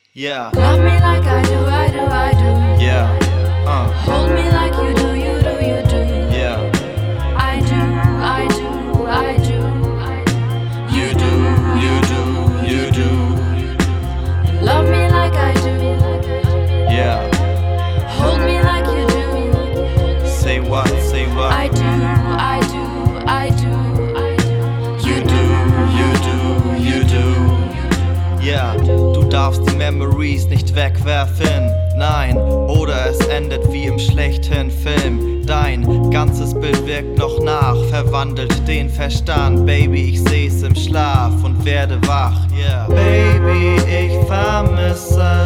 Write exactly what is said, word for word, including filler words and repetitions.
Yeah. Love me like I do, I do, I do. Yeah. Uh. Hold me like you do, you do, you do. Yeah. I do, I do, I do. You do, you do, you do. Love me like I do. Yeah. Hold me like you do. Say what, say what. I do, I do, I do. You do, you do, you do. Ja, du darfst die Memories nicht wegwerfen, nein, oder es endet wie im schlechten Film. Dein ganzes Bild wirkt noch nach, verwandelt den Verstand. Baby, ich seh's im Schlaf und werde wach, yeah. Baby, ich vermisse